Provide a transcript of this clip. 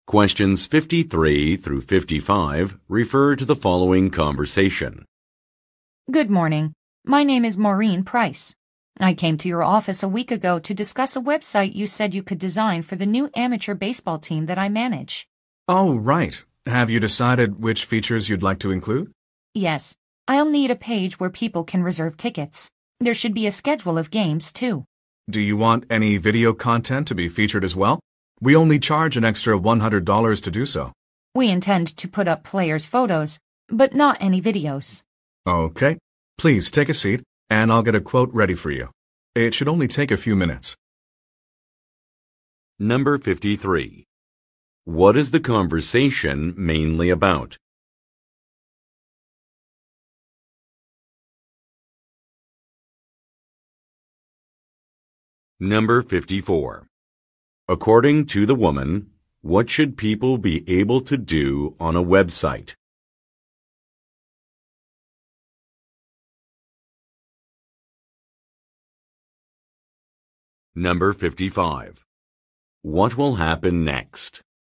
Questions 53 through 55 refer to the following conversation. Good morning. My name is Maureen Price. I came to your office a week ago to discuss a website you said you could design for the new amateur baseball team that I manage. Oh, right. Have you decided which features you'd like to include? Yes. I'll need a page where people can reserve tickets. There should be a schedule of games, too. Do you want any video content to be featured as well? We only charge an extra $100 to do so. We intend to put up players' photos, but not any videos. Okay. Please take a seat, and I'll get a quote ready for you. It should only take a few minutes. Number 53. What is the conversation mainly about? Number 54. According to the woman, what should people be able to do on a website? Number 55. What will happen next?